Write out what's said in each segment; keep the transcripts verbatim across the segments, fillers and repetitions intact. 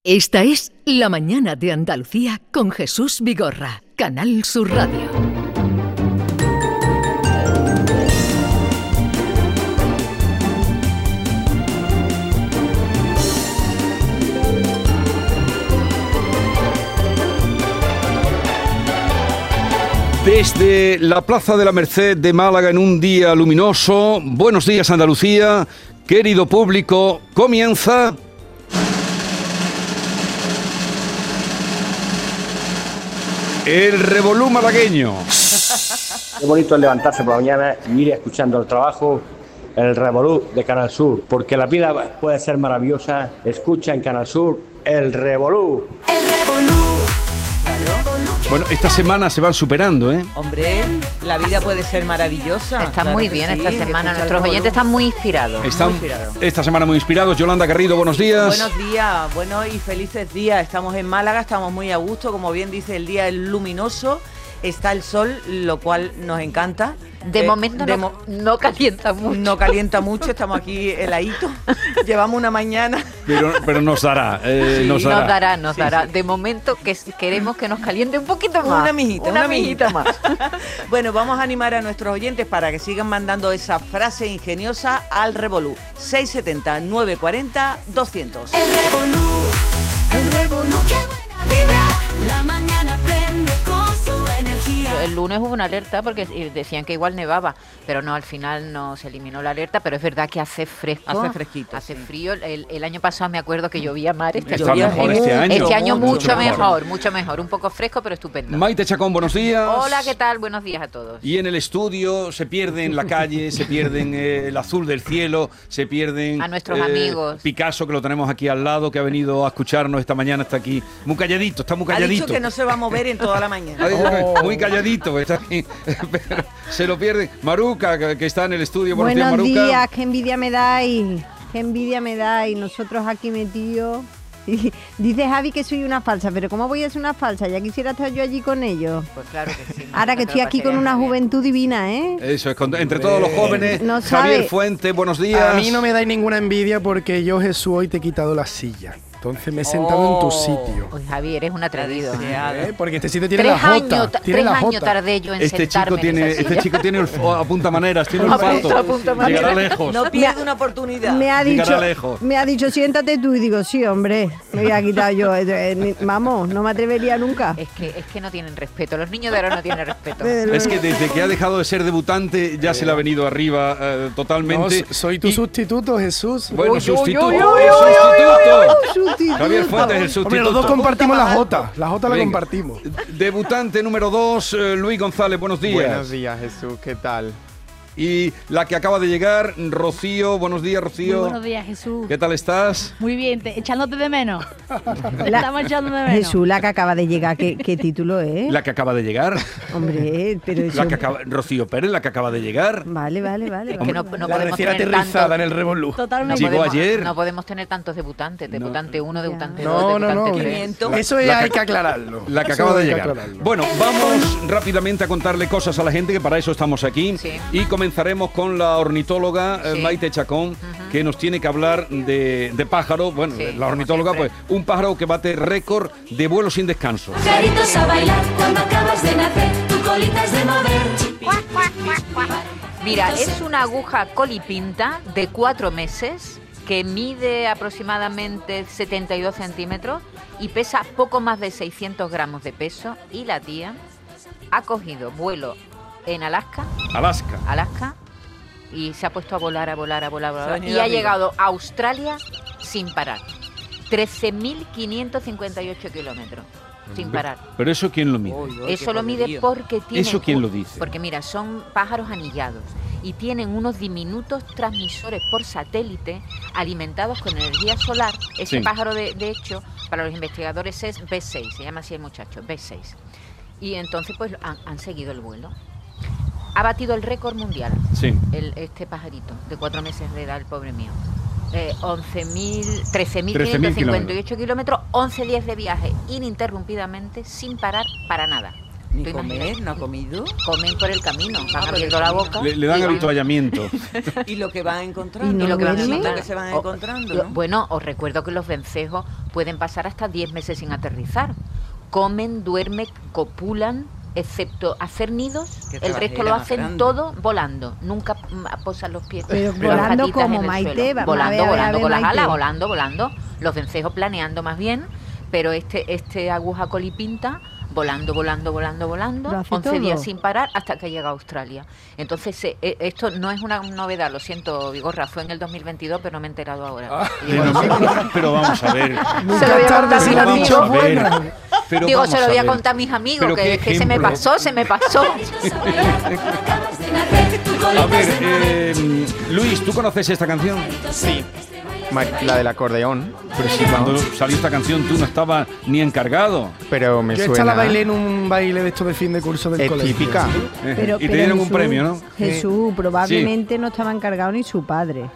Esta es La Mañana de Andalucía con Jesús Vigorra, Canal Sur Radio. Desde la Plaza de la Merced de Málaga en un día luminoso, buenos días Andalucía, querido público, comienza... El revolú malagueño. Qué bonito es levantarse por la mañana y ir escuchando el trabajo, el revolú de Canal Sur, porque la vida puede ser maravillosa. Escucha en Canal Sur el revolú. El revolú. Bueno, esta semana se van superando, ¿eh? Hombre, la vida puede ser maravillosa. Está claro muy que bien sí, esta semana. escucha Nuestros el oyentes están muy inspirados. Están muy inspirados. esta semana muy inspirados. Yolanda Garrido, buenos días. Buenos días, buenos y felices días. Estamos en Málaga, estamos muy a gusto. Como bien dice, el día es luminoso. Está el sol, lo cual nos encanta. De Eh, momento de no, mo- no calienta mucho. No calienta mucho, estamos aquí heladitos. Llevamos una mañana. Pero, pero nos dará, eh, Sí, nos Nos dará. dará, nos Sí, dará. sí. De momento que s- queremos que nos caliente un poquito más. Una mijita, una, una mijita mijita. más. Bueno, vamos a animar a nuestros oyentes para que sigan mandando esa frase ingeniosa al revolú. seis siete cero, nueve cuatro cero, doscientos. El revolú, el revolú, qué buena vibra, la mañana prende con su energía. El lunes hubo una alerta porque decían que igual nevaba, pero no, al final no se eliminó la alerta, pero es verdad que hace fresco. Hace fresquito, Hace sí. frío. El, el año pasado me acuerdo que llovía mar. Este, Está llovía mejor mucho. este año. Este año Mucho mucho mejor. mejor, mucho mejor. Un poco fresco, pero estupendo. Maite Chacón, buenos días. Hola, ¿qué tal? Buenos días a todos. Y en el estudio se pierden la calle, se pierden eh, el azul del cielo, se pierden... A nuestros amigos. Picasso, que lo tenemos aquí al lado, que ha venido a escucharnos esta mañana, está aquí muy calladito, está muy Ha calladito. dicho que no se va a mover en toda la mañana. Ha dicho que muy calladito, está aquí, pero se lo pierde. Maruca, que- que está en el estudio. Buenos, Buenos días, Maruca. días, qué envidia me dais, qué envidia me dais, nosotros aquí metidos. Y dice Javi que soy una falsa, pero ¿cómo voy a ser una falsa? Ya quisiera estar yo allí con ellos. Pues claro que sí. Ahora que estoy aquí con una juventud divina, ¿eh? Eso es, con- entre todos los jóvenes. No Javier sabe. Fuente, buenos días. A mí no me dais ninguna envidia porque yo, Jesús, hoy te he quitado la silla. Entonces me he sentado en tu Oh. sitio. Uy, Javi, eres un atrevido. ¿eh? Deseada. ¿Eh? Porque este sitio tiene Tres la jota. años, ta- tiene tres la años jota. tardé yo en Este sentarme chico en tiene, esa este silla. chico tiene olf- apunta maneras, tiene Apunta- olfato. apunta Llegará maneras. lejos. No pierde una oportunidad. Me ha Llegará dicho, lejos. me ha dicho, siéntate tú, y digo, sí, hombre, me voy a quitar yo. eh, eh, ni- Vamos, no me atrevería nunca. Es que, es que no tienen respeto. Los niños de ahora no tienen respeto. Desde luego. Es que desde que ha dejado de ser debutante ya se le ha venido arriba eh, No, totalmente. soy tu Y- sustituto, Jesús. Bueno, Uy, uy, sustituto. uy, uy, el uy, sustituto. Sustituto. Javier Fuentes es el sustituto. Hombre, los dos compartimos la jota. La jota la Venga. compartimos. Debutante número dos, eh, Luis González, buenos días. Buenos días, Jesús, ¿qué tal? Y la que acaba de llegar, Rocío, buenos días, Rocío. Muy buenos días, Jesús. ¿Qué tal estás? Muy bien, te- echándote de menos. La- Estamos echando de menos. Jesús, la que acaba de llegar, ¿qué, qué título es? La que acaba de llegar. Hombre, pero eso... La que acaba, Rocío Pérez, la que acaba de llegar. Vale, vale, vale. Es vale. que no, no la podemos recién tener aterrizada tanto- en el revolú. no Totalmente. Llegó podemos, ayer. no podemos tener tantos debutantes. Debutante uno, debutante Ya. dos, No, no, no. debutante tres. quinientos. Eso es, La que- hay que aclararlo. La que Eso acaba de hay que llegar. aclararlo. Bueno, vamos rápidamente a contarle cosas a la gente, que para eso estamos aquí. Sí. Y comenzaremos con la ornitóloga eh, Sí. Maite Chacón, que nos tiene que hablar de, de pájaros. Bueno, Sí, la ornitóloga, como pues, un pájaro que bate récord de vuelo sin descanso. Pajaritos a bailar cuando acabas de nacer, tu colita es de mover. Mira, es una aguja colipinta de cuatro meses que mide aproximadamente setenta y dos centímetros y pesa poco más de seiscientos gramos de peso. Y la tía ha cogido vuelo en Alaska, Alaska. Alaska, y se ha puesto a volar, a volar, a volar, a Se ha volar, venido y ha arriba. llegado a Australia sin parar. trece mil quinientos cincuenta y ocho kilómetros, sin parar. Pero eso, ¿quién lo mide? Uy, uy, Eso qué lo mide poderío. porque tienen... ¿Eso quién un- lo dice? Porque mira, son pájaros anillados y tienen unos diminutos transmisores por satélite alimentados con energía solar. Ese Sí. pájaro, de, de hecho, para los investigadores es B seis, se llama así el muchacho, B seis. Y entonces pues han, han seguido el vuelo. Ha batido el récord mundial, Sí. el, este pajarito, de cuatro meses de edad, el pobre mío. Eh, once mil, trece mil trece mil quinientos cincuenta y ocho kilómetros, once días de viaje ininterrumpidamente, sin parar para nada. Ni ¿Tú comer, imaginas? no ha comido. Comen por el camino, van Ah, por abriendo el la camino. boca. Le, le dan y van- habituallamiento. Y lo que van encontrando. ¿Y no y lo que van a duerme? Lo encontrar. que se van O- encontrando, lo- ¿no? Bueno, os recuerdo que los vencejos pueden pasar hasta diez meses sin aterrizar. Comen, duermen, copulan, excepto hacer nidos, Qué el resto trabajera lo más hacen grande. todo volando. Nunca mm, posan los pies. Pero las volando patitas como, en el Maite, suelo. vamos a volando, ver, a ver, volando a ver, con las Maite. alas, volando, volando. Los vencejos planeando más bien, pero este, este aguja colipinta volando, volando, volando, volando, Lo hace once todo. días sin parar hasta que llega a Australia. Entonces, eh, eh, esto no es una novedad, lo siento, Vigorra, fue en el dos mil veintidós, pero no me he enterado ahora. Ah, Digo, pero, no sé. pero vamos a ver. Se lo voy a contar a mis Pero vamos amigos. a ver. Pero Digo, vamos se lo voy a ver. contar a mis amigos, Pero que, qué que se me ejemplo. pasó, se me pasó. A ver, eh, Luis, ¿tú conoces esta canción? Sí. Ma- La del acordeón. Pero si cuando salió esta canción tú no estabas ni encargado. Pero me Yo esta suena. la bailé en un baile de estos de fin de curso del Es colegio. típica. Eh, Pero, y te pero dieron un Jesús, premio, ¿no? Jesús, probablemente no estaba encargado ni su padre.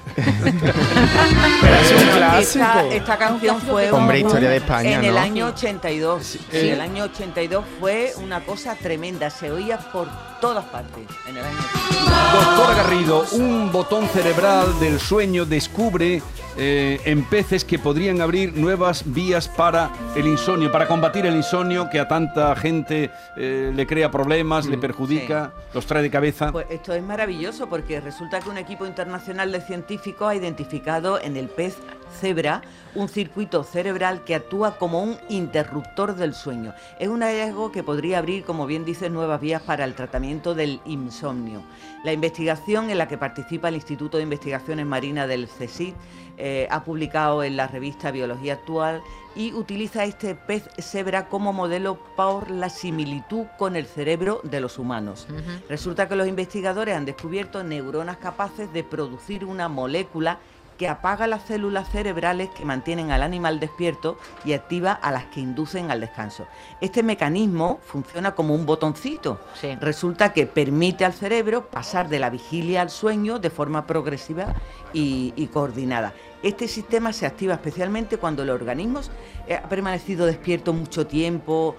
Pero es un clásico. Esta, esta canción fue Hombre, un- historia de España, en el ¿no? año ochenta y dos. eh. En el año ochenta y dos fue una cosa tremenda, se oía por todas partes en el año ochenta y dos. Doctora Garrido, un botón cerebral del sueño descubre eh, en peces que podrían abrir nuevas vías para el insomnio, para combatir el insomnio que a tanta gente eh, le crea problemas, le perjudica, los trae de cabeza. Pues esto es maravilloso porque resulta que un equipo internacional de científicos ha identificado en el pez cebra un circuito cerebral que actúa como un interruptor del sueño. Es un hallazgo que podría abrir, como bien dices, nuevas vías para el tratamiento del insomnio. La investigación en la que participa el Instituto de Investigaciones Marinas del CSIC eh, ha publicado en la revista Biología Actual y utiliza este pez cebra como modelo por la similitud con el cerebro de los humanos. Ujú. Resulta que los investigadores han descubierto neuronas capaces de producir una molécula que apaga las células cerebrales que mantienen al animal despierto y activa a las que inducen al descanso. Este mecanismo funciona como un botoncito. Sí. Resulta que permite al cerebro pasar de la vigilia al sueño de forma progresiva y, y coordinada. Este sistema se activa especialmente cuando el organismo eh, ha permanecido despierto mucho tiempo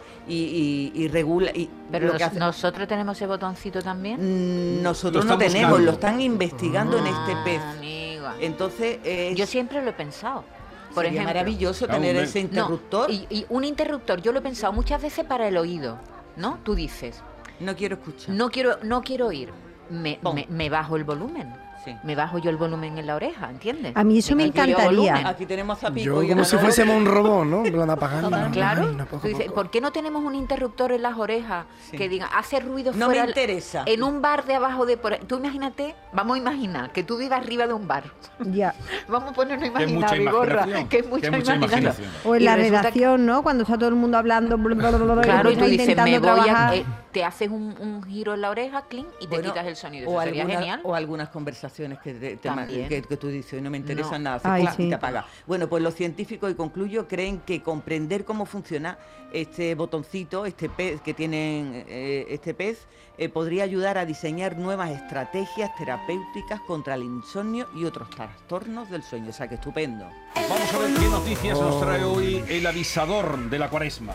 y, y- y regula. Y Pero lo nos- que hace- nosotros tenemos ese botoncito también. Mm, nosotros Lo no están tenemos, buscando. lo están investigando en este pez. Ah, amiga. Entonces, eh, Yo siempre lo he pensado. Por sería ejemplo, maravilloso Claro, tener hombre. ese No, interruptor. y, y un interruptor, yo lo he pensado muchas veces para el oído, ¿no? Tú dices, No quiero escuchar. no quiero, no quiero oír, me, Pon. me, me bajo el volumen, Sí. me bajo yo el volumen en la oreja, ¿entiendes? A mí eso me Venga, yo encantaría. volumen. Aquí tenemos a Pico Yo y a como si Manolo. fuésemos un robot, ¿no? En plan, apagando. Claro, Ay, no, poco, tú dices, poco. ¿por qué no tenemos un interruptor en las orejas Sí. que diga, hace ruido No fuera me el- interesa. en un bar de abajo de por ahí? Tú imagínate, vamos a imaginar que tú vivas arriba de un bar. Ya. Vamos a ponernos a Que es imaginar, mucha Vigorra, imaginación, que es mucha, que es mucha imaginación. imaginación. O en Y la resulta que- redacción, ¿no? Cuando está todo el mundo hablando. bla, bla, bla, bla, Claro, y está tú dices, me intentando voy a... trabajar. eh, te haces un, un giro en la oreja, clink, y te Bueno, quitas el sonido. O, Eso sería alguna- genial. o algunas conversaciones que, te- te ma- También. que, que tú dices, no me interesan No. nada, hace Ay, clac y sí. te apaga. Bueno, pues los científicos, y concluyo, creen que comprender cómo funciona este botoncito, este pez que tienen eh, este pez, eh, podría ayudar a diseñar nuevas estrategias terapéuticas contra el insomnio y otros trastornos del sueño. O sea, que estupendo. Vamos a ver qué noticias nos trae hoy el avisador de la cuaresma.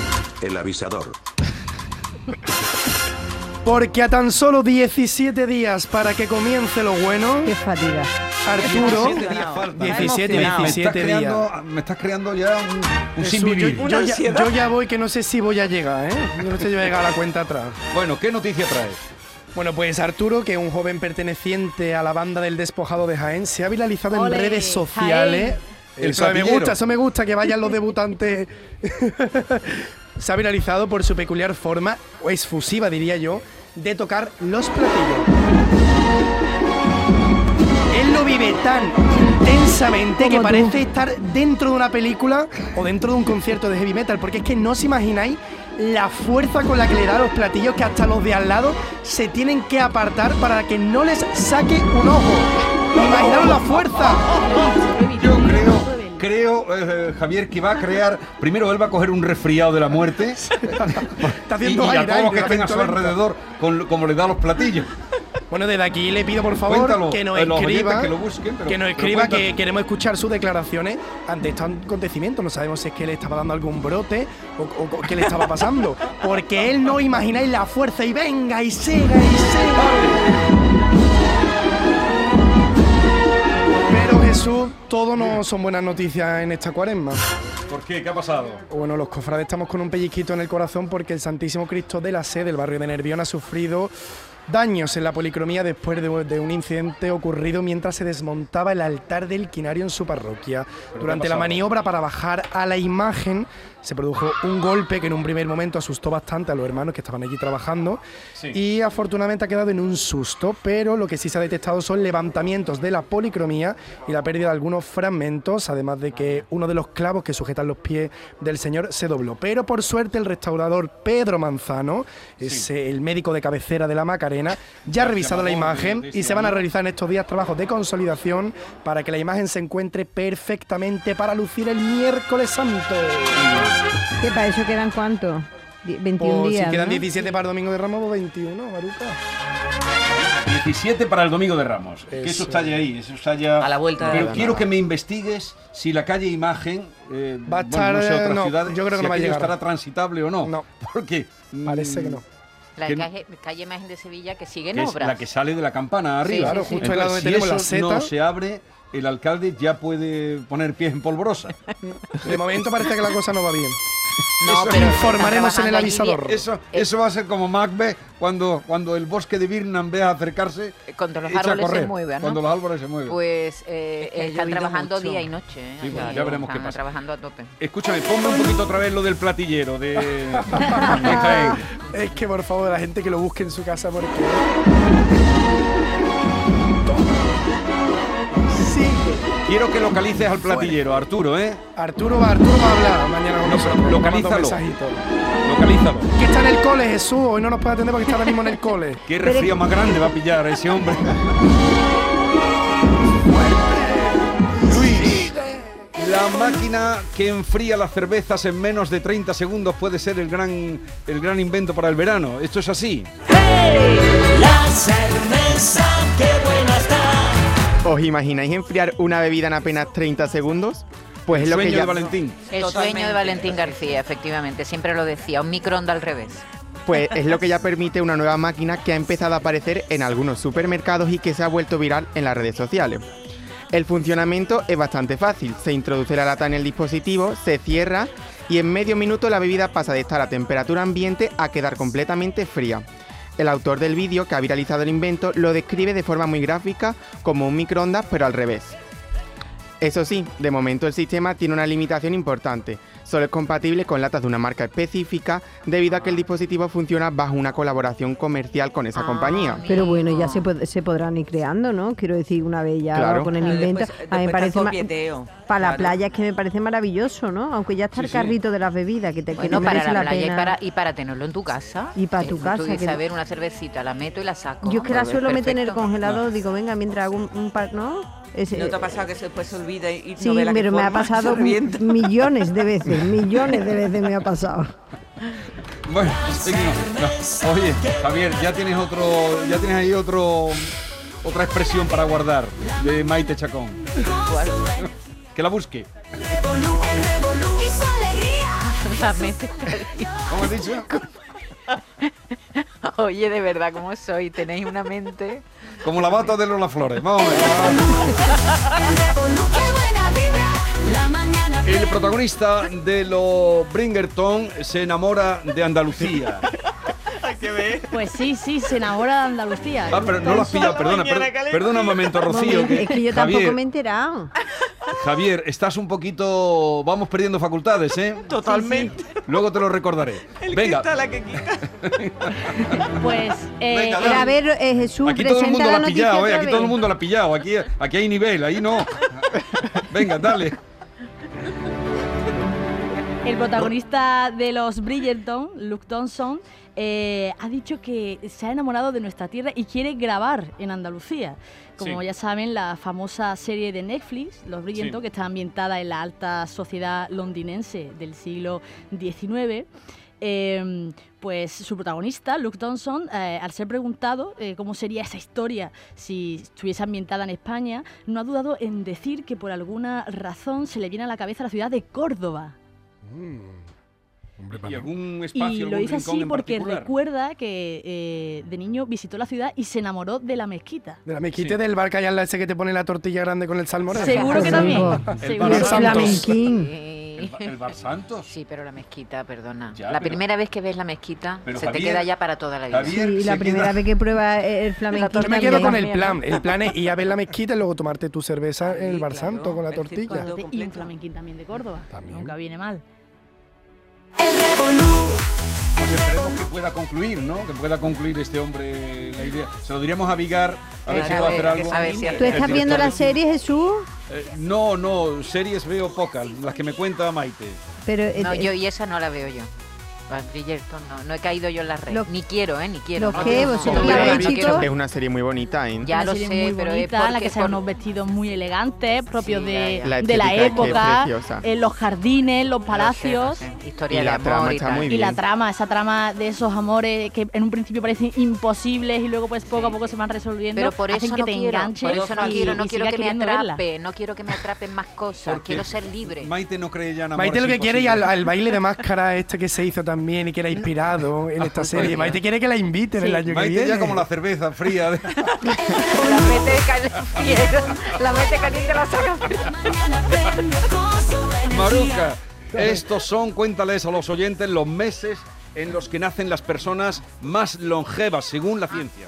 El avisador. Porque a tan solo diecisiete días para que comience lo bueno, Qué fatiga. Arturo, diecisiete días faltan. diecisiete, Emocionado. Me estás, diecisiete días. creando, me estás creando ya un, un sin Jesús, yo, vivir. yo Una ya, ansiedad. yo ya voy que no sé si voy a llegar, ¿eh? Yo no sé si voy a llegar a la cuenta atrás. Bueno, ¿qué noticia traes? Bueno, pues Arturo, que es un joven perteneciente a la banda del Despojado de Jaén, se ha viralizado Ole, en redes sociales. El Eso me platillero. gusta, eso me gusta, que vayan los debutantes. Se ha viralizado por su peculiar forma, o efusiva diría yo, de tocar los platillos. Él lo vive tan intensamente que Como tú. parece estar dentro de una película o dentro de un concierto de heavy metal, porque es que no os imagináis la fuerza con la que le da a los platillos, que hasta los de al lado se tienen que apartar para que no les saque un ojo. Imaginaros la fuerza. Yo creo, creo eh, Javier, que va a crear. Primero, él va a coger un resfriado de la muerte. Está y, haciendo y a aire, todos los que aire, estén a su lenta. alrededor, con, como le da los platillos. Bueno, desde aquí le pido por favor Cuéntalo, que nos eh, los escriba, oyentes que lo busquen, pero- que nos pero escriba que cuéntalo. queremos escuchar sus declaraciones ante este acontecimiento. No sabemos si es que le estaba dando algún brote o, o- o qué le estaba pasando, porque él no imagináis la fuerza y venga y siga y siga. Pero Jesús, todo no son buenas noticias en esta cuaresma. ¿Por qué? ¿Qué ha pasado? Bueno, los cofrades estamos con un pellizquito en el corazón porque el Santísimo Cristo de la Sé del barrio de Nervión ha sufrido daños en la policromía después de, de un incidente ocurrido mientras se desmontaba el altar del quinario en su parroquia. Durante la maniobra para bajar a la imagen se produjo un golpe que en un primer momento asustó bastante a los hermanos que estaban allí trabajando Sí. y afortunadamente ha quedado en un susto, pero lo que sí se ha detectado son levantamientos de la policromía y la pérdida de algunos fragmentos, además de que uno de los clavos que sujetan los pies del señor se dobló. Pero por suerte el restaurador Pedro Manzano, es eh, el médico de cabecera de la Macarena, ya ha revisado la imagen y se van a realizar en estos días trabajos de consolidación para que la imagen se encuentre perfectamente para lucir el miércoles santo. ¿Qué para eso quedan cuántos? Die- veintiún O días. si quedan ¿no? diecisiete para el Domingo de Ramos, pues veintiuno, Maruca. diecisiete para el Domingo de Ramos. Que eso Eso. está ya ahí, eso está ya... A la vuelta de Pero la quiero nada. que me investigues si la calle Imagen, eh, Va a bueno, estar, no sé, eh, otras no, ciudades, yo creo que si no va a aquello llegar. estará transitable o no. No. Porque... mm, Parece que no. La que- calle, calle Imagen de Sevilla que sigue en que es obras. la que sale de la campana Sí, arriba. claro, sí, sí. justo al lado Entonces, donde si tenemos eso la no seta. se abre, el alcalde ya puede poner pies en polvorosa. De momento parece que la cosa no va bien. No, Eso pero informaremos en el están trabajando allí avisador. bien. Eso, eso va a ser como Macbeth cuando, cuando el bosque de Birnam vea acercarse, Cuando los echa a árboles correr, se mueven, ¿no? Cuando los árboles se mueven. Pues eh, Es que ha están llovido trabajando mucho. día y noche. ¿eh? Sí, bueno, Allí ya veremos qué están pasa. trabajando a tope. Escúchame, ponme un poquito otra vez lo del platillero de, de Jaén. Es que por favor, la gente que lo busque en su casa porque. Sí, Quiero que localices al platillero, Arturo, ¿eh? Arturo va, Arturo va a hablar mañana con No, nosotros. pero nos manda un localízalo. mensajito. Localízalo. Que está en el cole, Jesús. Hoy no nos puede atender porque está ahora mismo en el cole. Qué resfrío más grande va a pillar a ese hombre. Luis, la máquina que enfría las cervezas en menos de treinta segundos puede ser el gran, el gran invento para el verano. ¿Esto es así? La cerveza, qué buena está. ¿Os imagináis enfriar una bebida en apenas treinta segundos? Pues es El lo que sueño ya... de Valentín. El Totalmente. sueño de Valentín García, efectivamente. Siempre lo decía, un microondas al revés. Pues es lo que ya permite una nueva máquina que ha empezado a aparecer en algunos supermercados y que se ha vuelto viral en las redes sociales. El funcionamiento es bastante fácil. Se introduce la lata en el dispositivo, se cierra y en medio minuto la bebida pasa de estar a temperatura ambiente a quedar completamente fría. El autor del vídeo que ha viralizado el invento lo describe de forma muy gráfica como un microondas pero al revés. Eso sí, de momento el sistema tiene una limitación importante. Solo es compatible con latas de una marca específica debido a que el dispositivo funciona bajo una colaboración comercial con esa Ah, compañía. Pero bueno, ya se, pod- se podrán ir creando, ¿no? Quiero decir, una vez ya Claro. con el Claro, invento. después- a mí me después parece está el ma- coqueteo, para la claro. playa es que me parece maravilloso, ¿no? Aunque ya está Sí, el sí. carrito de las bebidas, que te que Bueno, no para merece la, la playa y pena. para, y para tenerlo en tu casa. Y para Eh, tu tú casa, dices, que a no- ver, una cervecita, la meto y la saco. Yo es que la Pues, suelo meter en el perfecto. congelador, digo, venga, mientras hago un, un par, ¿no? Ese- ¿No te ha pasado que se- después se olvida y y Sí, no ve la que pero me ha forma? pasado Se revienta. millones de veces, millones de veces me ha pasado. Bueno, seguimos. No, oye, Javier, ya tienes otro, ya tienes ahí otro, otra expresión para guardar de Maite Chacón. Que la busque. Revolú, el revolú y su alegría. La mete. ¿Cómo has dicho? Oye, de verdad, ¿cómo soy? Tenéis una mente. Como la bata de Lola Flores. Vamos a ver. Revolú, qué buena vibra. La mañana El protagonista de los Bringerton se enamora de Andalucía. Pues sí, sí, se enamora de Andalucía. Ah, pero no lo has pillado, perdona, per- perdona un momento, Rocío. Momento, es que yo Javier, tampoco me he enterado. Javier, estás un poquito... Vamos perdiendo facultades, ¿eh? Totalmente. Luego te lo recordaré. El Venga, que está, la que quita. Pues, eh, Venga, Pero a ver, eh, Jesús, aquí todo el presenta mundo la la ha noticia pillado, ¿eh? otra Aquí vez. todo el mundo la ha pillado. Aquí, aquí hay nivel, ahí no. Venga, dale. el protagonista de los Bridgerton, Luke Thompson, eh, ha dicho que se ha enamorado de nuestra tierra y quiere grabar en Andalucía. Como Sí. ya saben, la famosa serie de Netflix, Los Bridgerton, Sí. que está ambientada en la alta sociedad londinense del siglo diecinueve, Eh, pues su protagonista, Luke Thompson, eh, al ser preguntado eh, cómo sería esa historia si estuviese ambientada en España, no ha dudado en decir que por alguna razón se le viene a la cabeza la ciudad de Córdoba. Mm. Hombre, ¿y algún espacio, y algún lo dice rincón así en porque particular? recuerda que eh, de niño visitó la ciudad y se enamoró de la mezquita. De la mezquita sí. Del bar que hay al lado ese que te pone la tortilla grande con el salmoreno. Seguro que también. El Seguro. bar flamenquín. ¿El, el bar Santos? Sí, pero la mezquita, perdona. Ya, la pero, primera vez que ves la mezquita pero se Javier, te queda ya para toda la vida. Javier, sí, la primera queda... vez que prueba el flamenquín. Yo me quedo con el plan. El plan es ir a ver la mezquita y luego tomarte tu cerveza en el bar claro, Santo con la tortilla. Y un flamenquín también de Córdoba. También. Nunca viene mal. Pues esperemos que pueda concluir, ¿no? Que pueda concluir este hombre la idea. Se lo diríamos a Vigar, a ver si va a hacer algo. A ver si ¿Tú estás viendo la serie, Jesús? Eh, no, no, series veo pocas, las que me cuenta Maite. Pero, eh, no, yo y esa no la veo yo. Bridgerton, no, no he caído yo en las redes. Lo, ni quiero, ¿eh? Ni quiero. ¿Lo qué? ¿Vosotros la habéis visto? Es una serie muy bonita, ¿eh? Ya una lo serie sé, muy pero bonita, es porque la que salen unos vestidos muy elegantes, propios sí, de, ya, ya. de la, la época, en los jardines, los palacios. Lo sé, lo sé. Historia y de la amor trama y está tal. muy Y bien. la trama, esa trama de esos amores que en un principio parecen imposibles y luego pues poco a poco se van resolviendo. Pero por eso hacen que no te quiero, enganches. por eso no y, quiero, no y quiero que me queriendo atrape, verla. no quiero que me atrapen más cosas, Porque quiero ser libre. Maite no cree ya en amor. Maite lo que quiere es imposible. al, al baile de máscara este que se hizo también y que era inspirado en esta serie. Maite quiere que la inviten Sí. el año Maite que viene. ya como la cerveza fría. de- La mete caliente, la mete caliente, la saca fría. Maruca, estos son, cuéntales a los oyentes, los meses en los que nacen las personas más longevas, según la ciencia.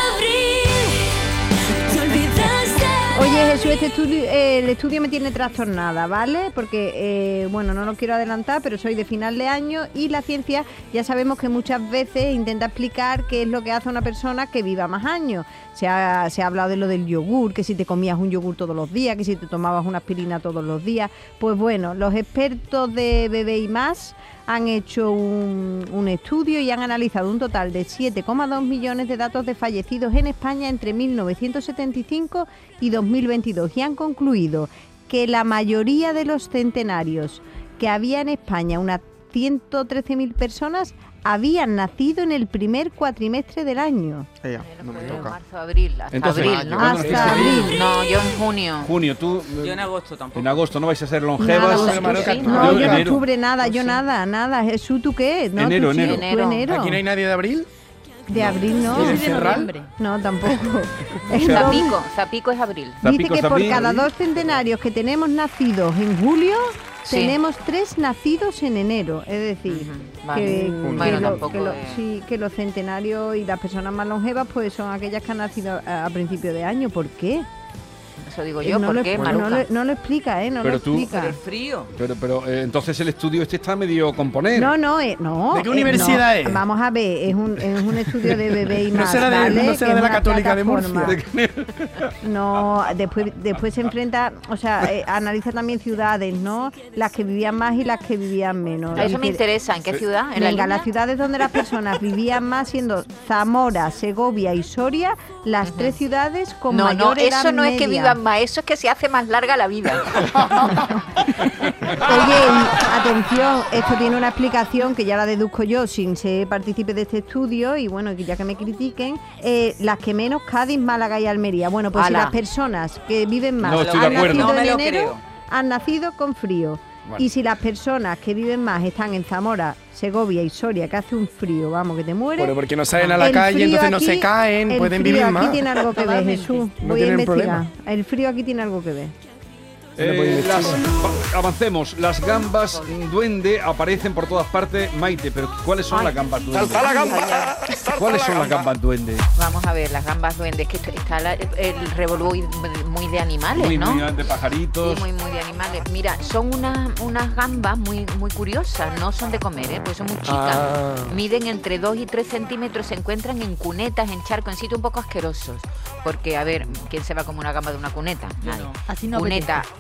Oye, Jesús, este estudio, eh, el estudio me tiene trastornada, ¿vale? Porque, eh, bueno, no lo quiero adelantar, pero soy de final de año y la ciencia ya sabemos que muchas veces intenta explicar qué es lo que hace a una persona que viva más años. Se ha, se ha hablado de lo del yogur, que si te comías un yogur todos los días, que si te tomabas una aspirina todos los días. Pues bueno, los expertos de Bebé y Más han hecho un, un estudio y han analizado un total de siete coma dos millones de datos de fallecidos en España entre mil novecientos setenta y cinco y dos mil veintidós y han concluido que la mayoría de los centenarios que había en España, unas ciento trece mil personas, habían nacido en el primer cuatrimestre del año. Ella, no me toca. Marzo, abril, hasta Entonces, abril, ¿no? ¿cuándo Hasta naciste? abril. No, yo en junio. Junio, tú... Yo en agosto tampoco. En agosto no vais a ser Nada, longevas. vosotros Maruca, sí. tú- No, yo en enero. octubre nada, yo nada, nada. Jesús, ¿tú qué? No, Enero, tú sí, enero. tú Enero. enero. Aquí no hay nadie de abril. De abril no. ¿Y Yo de soy de Ferral? noviembre. No, tampoco. Zapico, Zapico es abril. Dice Zapico, que por Zapico. cada dos centenarios que tenemos nacidos en julio, Sí. tenemos tres nacidos en enero. Es decir, Ujú, vale. que, Bueno, que lo- tampoco que lo- es- sí, que los centenarios y las personas más longevas pues son aquellas que han nacido a, a principio de año. ¿Por qué? Eso digo yo, no, ¿por lo, qué, no, Maruca? lo, no lo explica, ¿eh? No Pero lo tú- explica. Pero el frío. Pero, pero eh, entonces el estudio este está medio componer. No, no, eh, no. ¿De qué eh, universidad no. es? Vamos a ver, es un, es un estudio de Bebé y No Más, será de- ¿vale? no Que será es de la una Católica de plataforma. Murcia. No, después, después se enfrenta, o sea, eh, analiza también ciudades, ¿no? Las que vivían más y las que vivían menos. A eso me Dice- interesa. ¿En qué ciudad? ¿En la Venga, línea? las ciudades donde las personas vivían más siendo Zamora, Segovia y Soria, las tres ciudades con No, mayor no, edad eso no es que media. vivan más, eso es que se hace más larga la vida. Oye, y atención, esto tiene una explicación que ya la deduzco yo sin ser partícipe de este estudio y bueno, que ya que me critiquen, eh, las que menos Cádiz, Málaga y Almería. Bueno, pues Ala. si las personas que viven más No, estoy de han acuerdo. nacido No me en lo enero, creo. han nacido con frío. Bueno. Y si las personas que viven más están en Zamora, Segovia y Soria, que hace un frío, vamos, que te mueres. Bueno, porque no salen a la el calle, frío entonces no aquí- se caen, el pueden frío vivir aquí más. tiene algo que ver, Totalmente. Jesús. No Voy a tienen investigar. problema. El frío aquí tiene algo que ver. Eh, las- va- avancemos. Las gambas duende aparecen por todas partes. Maite, pero ¿cuáles son las gambas duende? ¡Salta la gamba! ¿Cuáles son las gambas duende? Vamos a ver, las gambas duendes, que esto- está la- el revolú muy de animales, Muy, ¿no? muy de pajaritos. Sí, muy, muy de animales. Mira, son unas, unas gambas muy, muy curiosas, no son de comer, ¿eh? Pues son muy chicas. Ah. Miden entre dos y tres centímetros, se encuentran en cunetas, en charcos, en sitios un poco asquerosos. Porque, a ver, ¿quién se va como una gamba de una cuneta? Nadie. Así no Cuneta,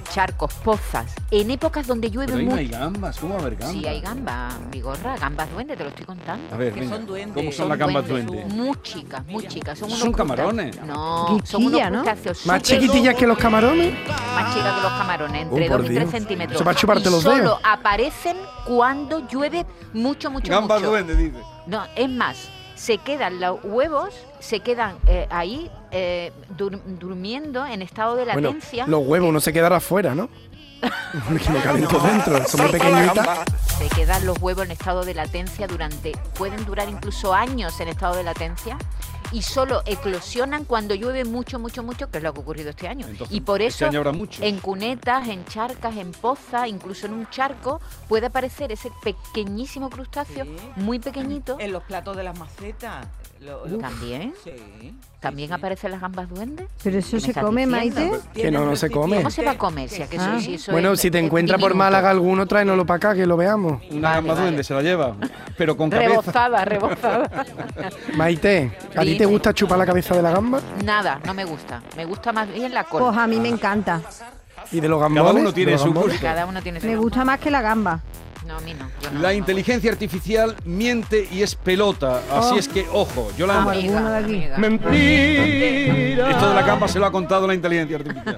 charcos, pozas, en épocas donde llueve Pero ahí no mucho. hay gambas, ¿cómo va a haber gambas? Sí, hay gambas, Vigorra, gambas duendes, te lo estoy contando. A ver, Que venga, son duendes. ¿cómo son Son las gambas duendes, duendes? Muy chicas, muy chicas. Son, Son unos camarones. crustáceos- No, son unos Guiquilla, ¿no? crustáceos Más súper- chiquitillas que los camarones. más chicas que los camarones, entre Oh, por dos y Dios. tres centímetros. Eso para chuparte y los solo dedos. aparecen cuando llueve mucho, mucho, Gambas mucho. duendes, dice. No, es más, se quedan los huevos, se quedan eh, ahí eh, dur- durmiendo en estado de Bueno, latencia. los huevos uno se quedará afuera, ¿no? Porque no caben todos dentro, son muy pequeñitas. Se quedan los huevos en estado de latencia durante, pueden durar incluso años en estado de latencia y solo eclosionan cuando llueve mucho, mucho, mucho, que es lo que ha ocurrido este año. Entonces, y por este eso año habrá muchos. en cunetas, en charcas, en pozas, incluso en un charco, puede aparecer ese pequeñísimo crustáceo, Sí. muy pequeñito. En los platos de las macetas. Lo- lo- También. Sí. También sí, sí. aparecen las gambas duendes. Pero eso ¿Qué me se estás come, diciendo? Maite. Que no, no se come. ¿Cómo se va a comer? Si, a que eso- Ah. si eso Bueno, es- si te es encuentras por diminuto. Málaga alguno, tráenoslo para acá, que lo veamos. Una Vale, gamba vale. duende se la lleva, pero con cabeza. Rebozada, rebozada. Maite, ¿a ti te Dime. gusta chupar la cabeza de la gamba? Nada, no me gusta. Me gusta más bien la cola. Pues a mí me encanta. ¿Y de los Cada gambones? uno tiene ¿De los su gambones? gusto. Cada uno tiene su Me gusta más que la gamba. No, a mí no. Yo no, La no. inteligencia artificial miente y es pelota, así Oh. es que ojo, Como Yolanda. Amiga, alguno de aquí. amiga. Mentira. Esto de la gamba se lo ha contado la inteligencia artificial.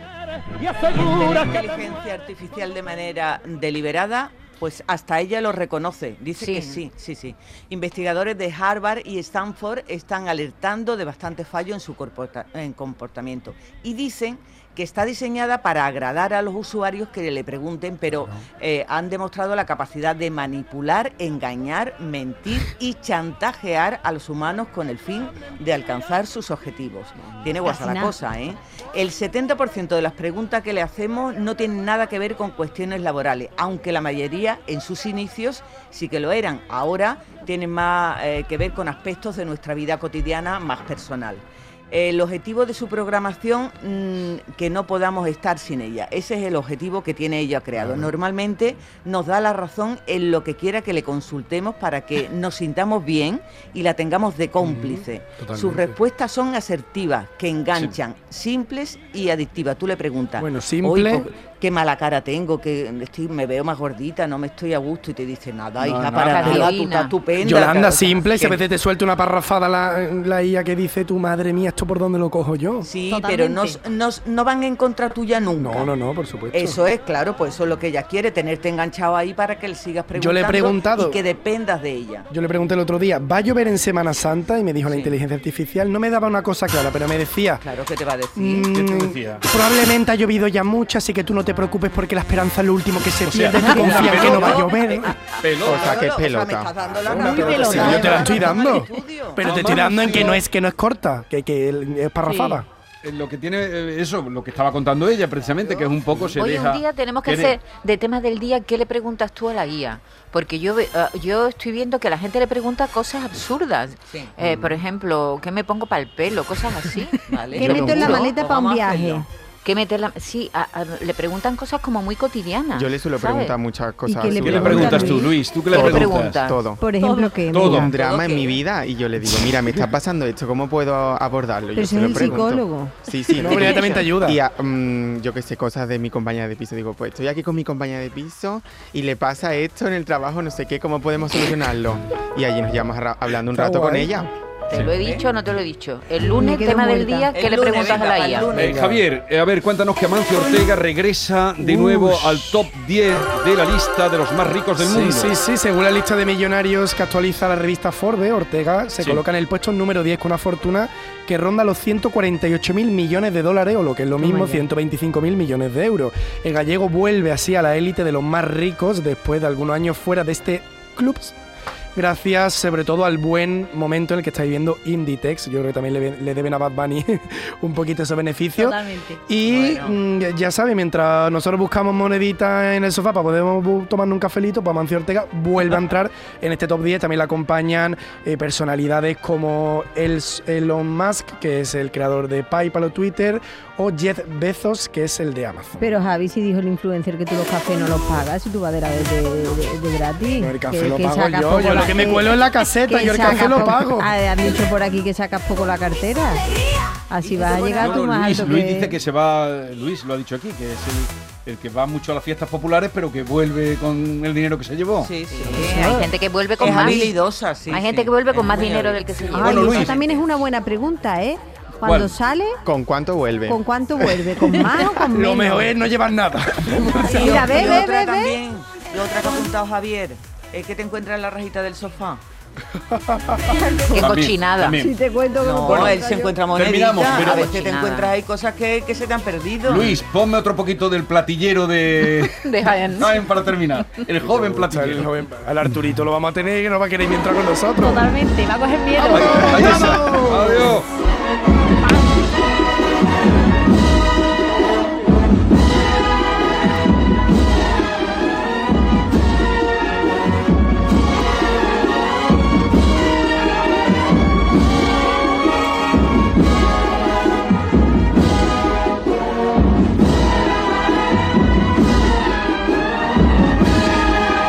La inteligencia artificial de manera deliberada, pues hasta ella lo reconoce. Dice Sí. que sí, sí, sí. Investigadores de Harvard y Stanford están alertando de bastantes fallos en su comporta- en comportamiento y dicen que está diseñada para agradar a los usuarios que le pregunten, pero eh, han demostrado la capacidad de manipular, engañar, mentir y chantajear a los humanos con el fin de alcanzar sus objetivos. Tiene guasa la nada. cosa, ¿eh? El setenta por ciento de las preguntas que le hacemos no tienen nada que ver con cuestiones laborales, aunque la mayoría en sus inicios sí que lo eran. Ahora tienen más eh, que ver con aspectos de nuestra vida cotidiana más personal. El objetivo de su programación, mmm, que no podamos estar sin ella. Ese es el objetivo que tiene ella creado. Normalmente nos da la razón en lo que quiera que le consultemos para que nos sintamos bien y la tengamos de cómplice. totalmente. Sus respuestas son asertivas, que enganchan, simples y adictivas. Tú le preguntas, Bueno, simple. "Oye, pues, qué mala cara tengo, que estoy, me veo más gordita, no me estoy a gusto", y te dice, nada, hija, no, para nada, nada, tú divina. estás estupenda. Yolanda, claro, simple, si a que- veces te suelta una parrafada la, la I A que dice, tu madre mía, ¿esto por dónde lo cojo yo? Sí, Totalmente. pero no, no, no van en contra tuya nunca. No, no, no, por supuesto. Eso es, claro, pues eso es lo que ella quiere, tenerte enganchado ahí para que le sigas preguntando Yo le he preguntado- y que dependas de ella. Yo le pregunté el otro día, ¿va a llover en Semana Santa? Y me dijo la Sí. inteligencia artificial, no me daba una cosa clara, pero me decía, Claro que te va a decir. mm, ¿Qué te decía? probablemente ha llovido ya mucho, así que tú no te preocupes porque la esperanza es lo último que se O sea, pierde, tú confía en que no va a llover. Pelota. O sea, que es O sea, me pelota. estás dando la Muy razón. pelota. Sí, yo te la estoy dando. Estudio. Pero No, te estoy dando en que Mancio. no es que no es corta, que, que es parrafada. Eh, Lo que tiene eh, eso, lo que estaba contando ella precisamente, que es un poco se Hoy deja. un día tenemos que quiere- hacer de temas del día, ¿qué le preguntas tú a la guía? Porque yo ve- ah, yo estoy viendo que la gente le pregunta cosas absurdas. Sí. Eh, por ejemplo, ¿qué me pongo para el pelo? Cosas así. Vale. ¿Qué Yo meto lo en la juro. maleta para un Vamos a viaje? hacerlo. ¿Qué meterla? Sí, a- a- le preguntan cosas como muy cotidianas. Yo le suelo ¿sabes? preguntar muchas cosas. qué le así. ¿Qué le preguntas, preguntas tú, Luis? Luis? ¿Tú qué le ¿Qué preguntas? preguntas? Todo. Por ejemplo, ¿qué? Todo. Mira. Un drama ¿Todo en qué? mi vida y yo le digo, mira, me está pasando esto, ¿cómo puedo abordarlo? Pero yo si se es lo el pregunto. psicólogo. Sí, sí. No, pero ella también te ayuda. Y a- mm, yo qué sé, cosas de mi compañera de piso. Digo, pues estoy aquí con mi compañera de piso y le pasa esto en el trabajo, no sé qué, ¿cómo podemos solucionarlo? Y allí nos llevamos ra- hablando un Está rato con guay. ella. ¿Te lo he dicho o no te lo he dicho? El lunes, quedo tema del muerta. día, El ¿qué le lunes, preguntas venga, a la para el guía? lunes. Eh, Javier, eh, a ver, cuéntanos que Amancio Ortega regresa de nuevo Ush. al top diez de la lista de los más ricos del Sí, mundo. sí, sí, según la lista de millonarios que actualiza la revista Forbes, Ortega se Sí. coloca en el puesto número diez con una fortuna que ronda los ciento cuarenta y ocho mil millones de dólares, o lo que es lo Toma mismo, ya. ciento veinticinco mil millones de euros. El gallego vuelve así a la élite de los más ricos después de algunos años fuera de este club, gracias sobre todo al buen momento en el que está viviendo Inditex. Yo creo que también le, le deben a Bad Bunny un poquito esos beneficios. Totalmente. Y Bueno. mm, ya sabes, mientras nosotros buscamos moneditas en el sofá para poder bu- tomarnos un cafelito, pues Amancio Ortega vuelve a entrar en este top diez. También le acompañan eh, personalidades como El- Elon Musk, que es el creador de PayPal o Twitter, o Jeff Bezos, que es el de Amazon. Pero Javi, si dijo el influencer que tú los cafés no los pagas, si tú vas de, la- de, de- de gratis. No, el café que, lo que pago sacas yo, poco Yolanda. lo que me cuelo en la caseta, que yo el sacas café lo poco- pago. Ah, han dicho por aquí que sacas poco la cartera. Así vas a llegar No, tú no, más Luis, alto Luis que... dice que se va, Luis lo ha dicho aquí, que es el, el que va mucho a las fiestas populares, pero que vuelve con el dinero que se llevó. Sí, sí. Sí, hay gente que vuelve con Es más. habilidosa, sí. Hay gente sí. que vuelve con Es más muy dinero hábil. del que se Ay, lleva. Bueno, eso Luis. también es una buena pregunta, ¿eh? Cuando ¿Cuál? sale, ¿Con cuánto vuelve? ¿con cuánto vuelve? ¿Con más o con menos? Lo mejor es no llevar nada. Mira, ve, Y ve, otra ve, ve. también, y otra que ha apuntado Javier, es que te encuentras en la rajita del sofá. Qué También, cochinada. también. Si te cuento que No, me puedo él encontrar se yo. encuentra moneditas, Terminamos, pero- a veces te Cochinada. encuentras ahí cosas que, que se te han perdido. Luis, ponme otro poquito del platillero de... De Jaén. Jaén para terminar. El joven El platillero. joven- Al Arturito lo vamos a tener que no va a querer entrar con nosotros. Totalmente, va a coger miedo. Ahí está. Adiós.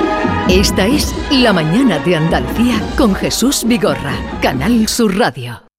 Esta es La Mañana de Andalucía con Jesús Vigorra, Canal Sur Radio.